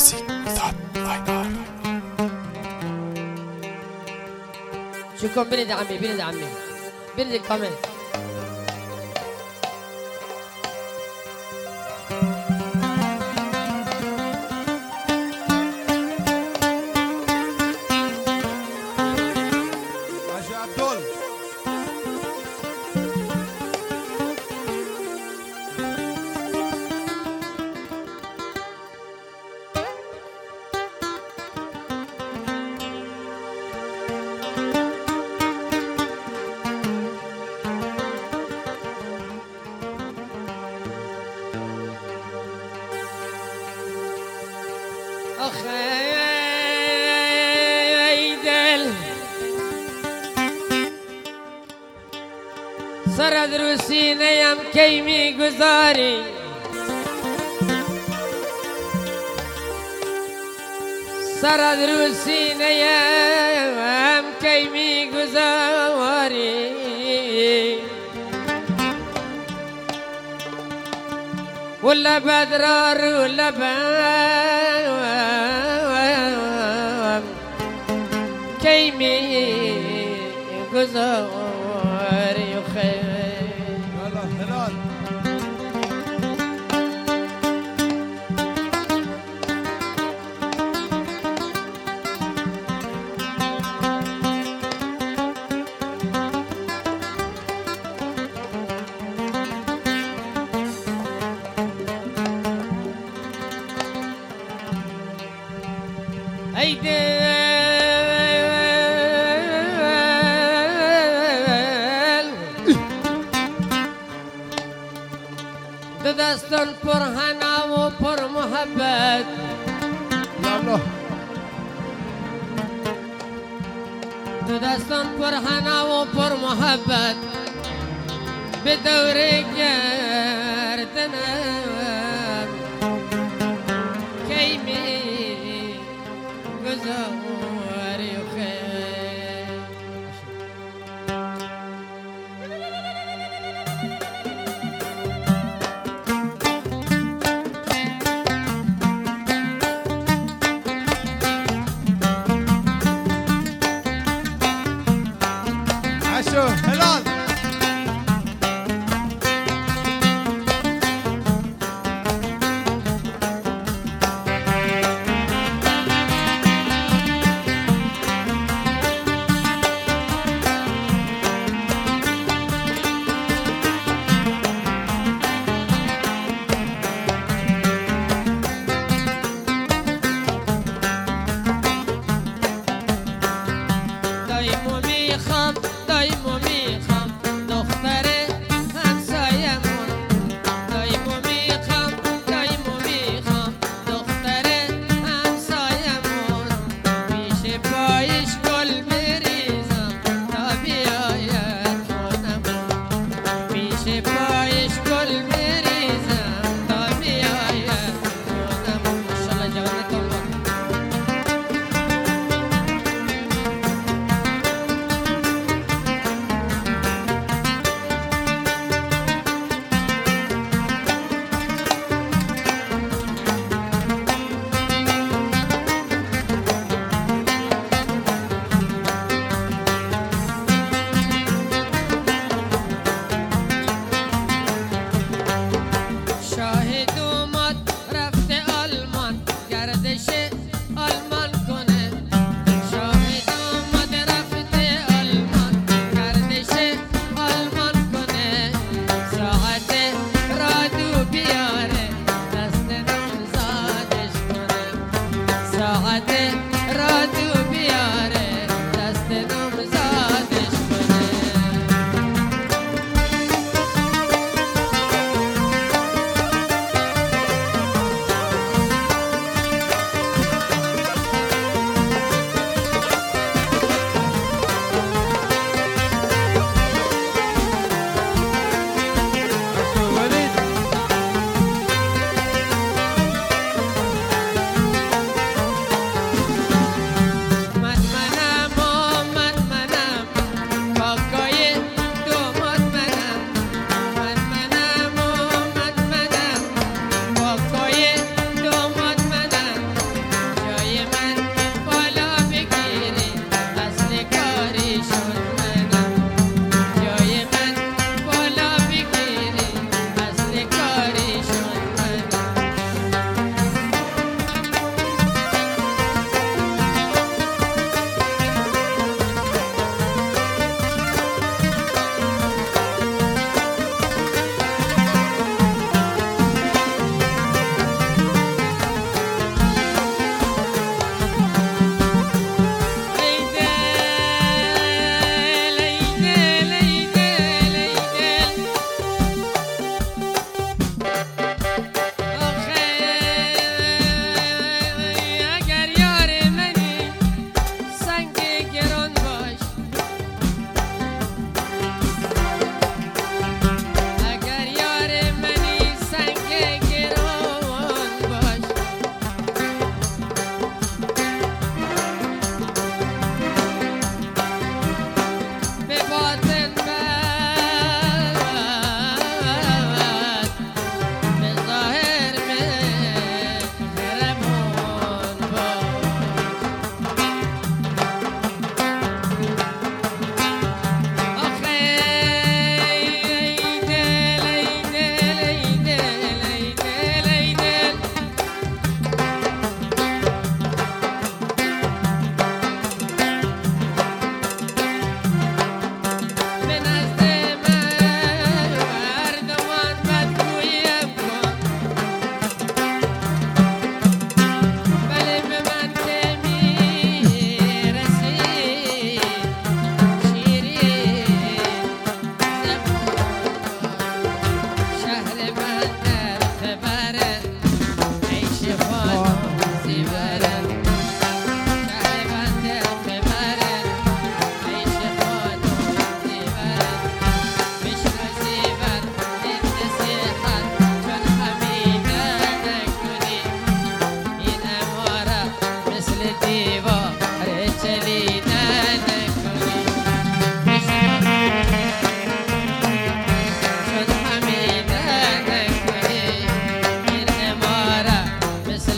شكرا. بلد عمي، بلد عمي، بلد كمان. سر دروسی نیم کی می گذاری، سر دروسی نیم کی می گذاری، ولا بدرار ولا بام کی می گذاری خیر. دستان پر حنا و پر محبت، دستان پر حنا و پر محبت به دور گردنم کی می گذاری خیر. هلال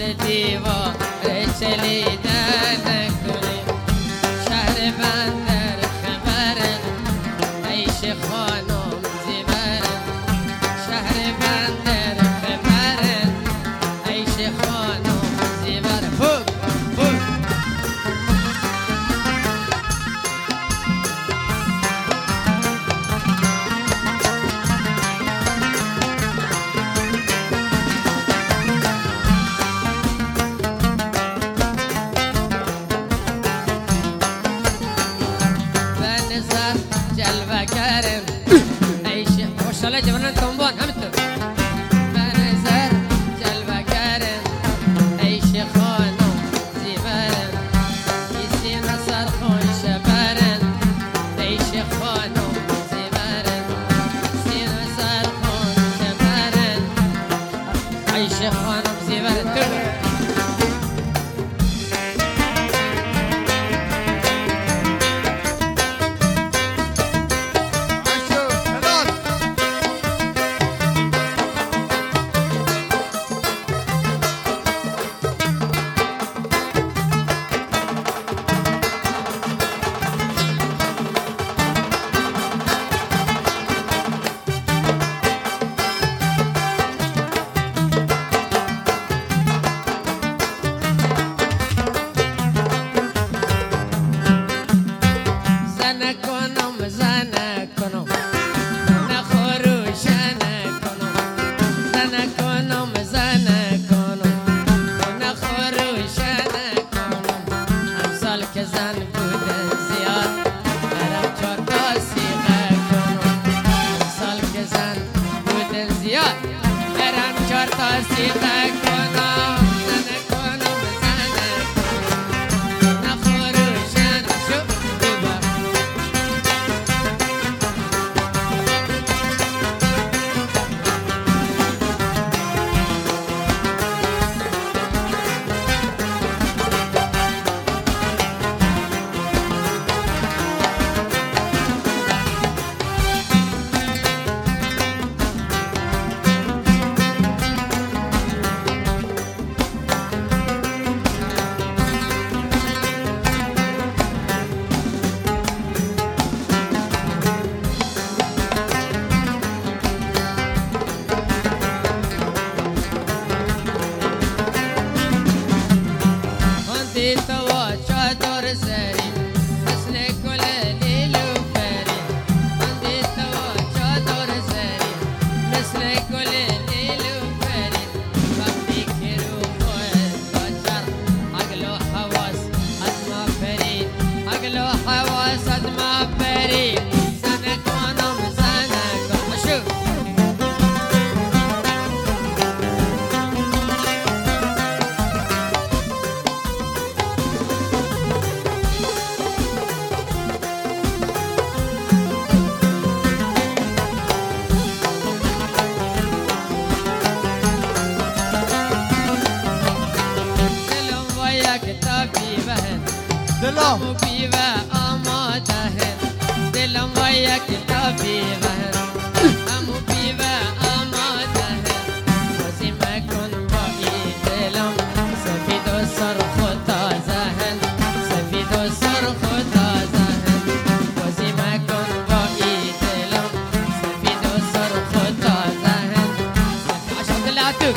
دیوار چلیدن نکنیم شهر بندر خبرن عیش خانم زیبرن شهر بندر خبرن عیش خانم زیبرن فوق فوق جلوه کرم عیش ماشاءالله جوانان تنبان همینطور بنظر جلوه کرم عیش خانم زیبرم کسی نصر خوش برن عیش خانم زیبرم کسی نصر خوش برن عیش خانم زیبرم دلم بیوه آماده هن دلم و یک طبیبه هن همو بیوه آماده هن بازی مکن با ای دلم سفید و سرخ و تازه هن سفید و سرخ و تازه هن بازی مکن با ای دلم سفید و سرخ و تازه هن عشق دلاتو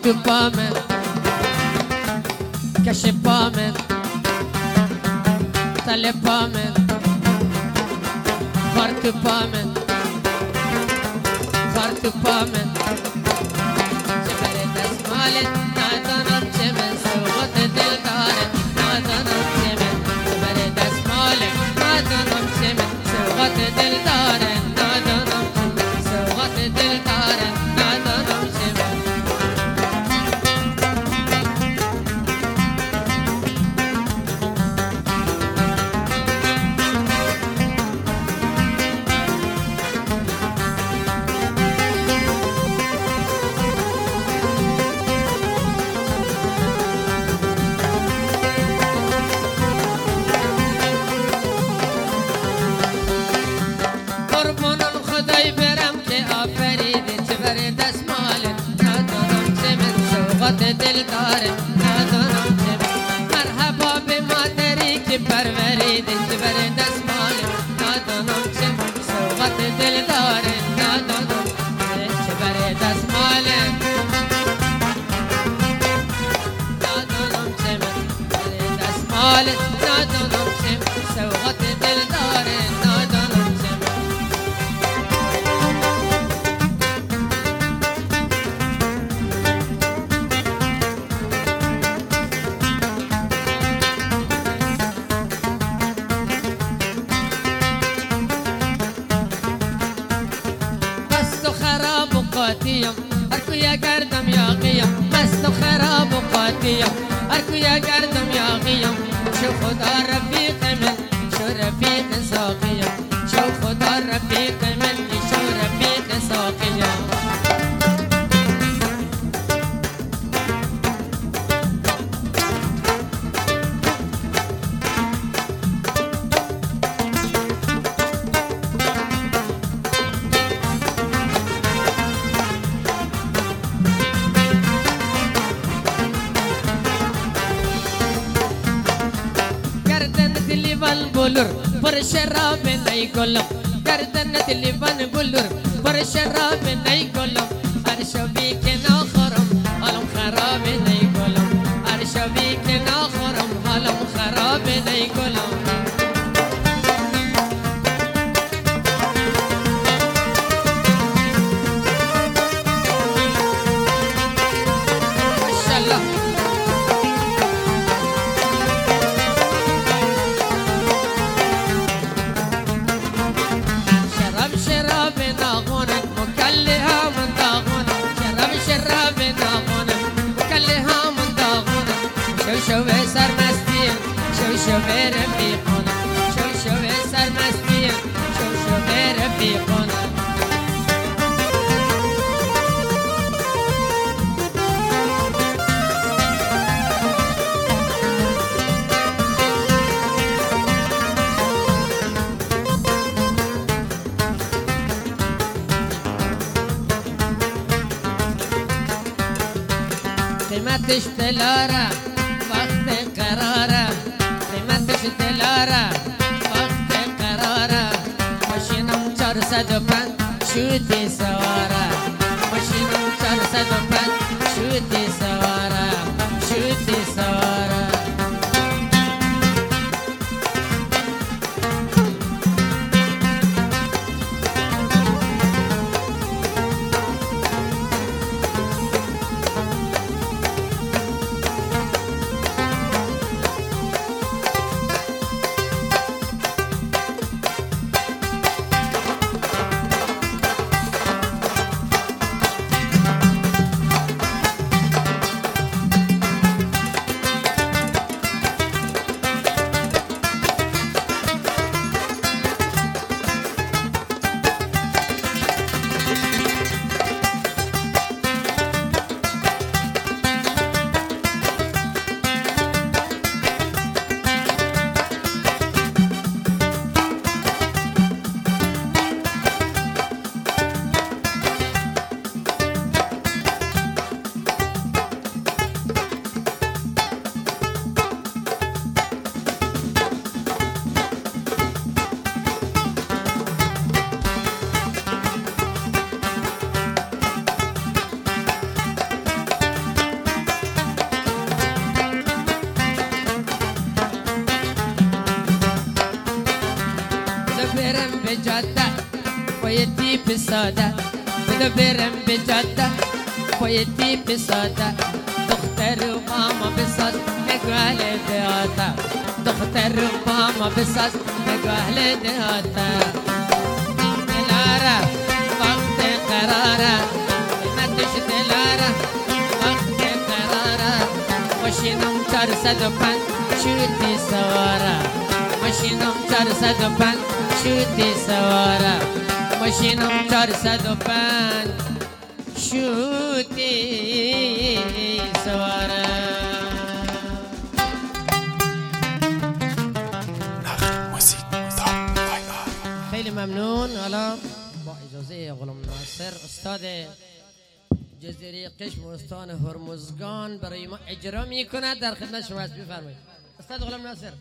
تو پا من کش پا من تل پا من خار تو پا من خار تو پا من چبر دستمالت نادانم چه من سوغت دل دارم نادانم چه من چبر دستمالت نادانم چه من سوغت دل دارم نادانم چه من سوغت دل دارم نادانم چه من قربانم خدای برم که آفریده چبر دستمالت نادانم چه من سوغت دل دارم نادانم چه من مرحبا به مادری که پروریده چبر دستمالت نادانم چه من سوغت دل دارم نادانم چبر دستمالت نادانم چه من چبر دستمالت نادانم چه من سوغت دل دارم نادانم چه من مست و خراب و قاطیم هر کویا گردم یاقیم مست و خراب و قاطیم هر کویا گردم یاقیم شو خدا رفیق من شو رفیق ساقیم شو خدا رفیق من شو رفیق ساقیم گردن لیوان بلور پر شراب نی گلم گردن لیوان بلور پر شراب نی گلم هر شبی که نخورم حالم خراب نی گلم هر شبی که نخورم حالم خراب نی گلم ماشاءالله شراب ناغونك مكلها من داغونك شراب ناغونك مكلها من داغونك شو سرمستين شو رفيقونك شو سرمستين شو رفيقونك قيمتش دلارة وقت قرارة قيمتش دلارة وقت قرارة ماشينم 405 شوتي سوارة ماشينم 405 شوتي سوارة شوتي سوارة جاده بایدی پساده بدو برم به جاده بایدی پساده دختر و ماما بساز نگوهل دیاتا دختر و ماما بساز نگوهل دیاتا دلاره وقت قراره قیمتش دلاره وقت قراره ماشینم 405 شوتی سواره ماشینم 405 شوتی سواره ماشینم 405 شوتی سواره خیلی ممنون. حالا با اجازه غلام ناصر استاد جزیره قشم و استان هرمزگان برای ما اجرا میکند. در خدمت شما است. بفرمایید استاد غلام ناصر.